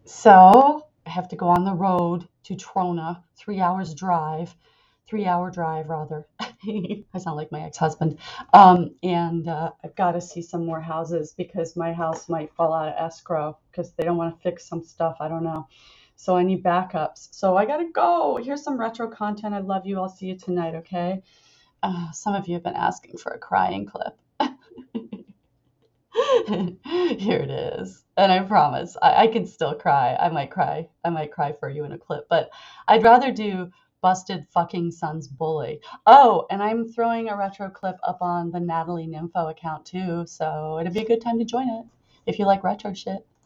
So I have to go on the road to Trona, 3 hours drive, 3 hour drive rather. I sound like my ex-husband. And I've got to see some more houses because my house might fall out of escrow because they don't want to fix some stuff. I don't know. So I need backups. So I gotta go. Here's some retro content. I love you. I'll see you tonight, okay? Some of you have been asking for a crying clip. Here it is. And I promise, I can still cry. I might cry. I might cry for you in a clip, but I'd rather do Busted Fucking Son's Bully. Oh, and I'm throwing a retro clip up on the Natalie Nympho account too, so it'd be a good time to join it if you like retro shit.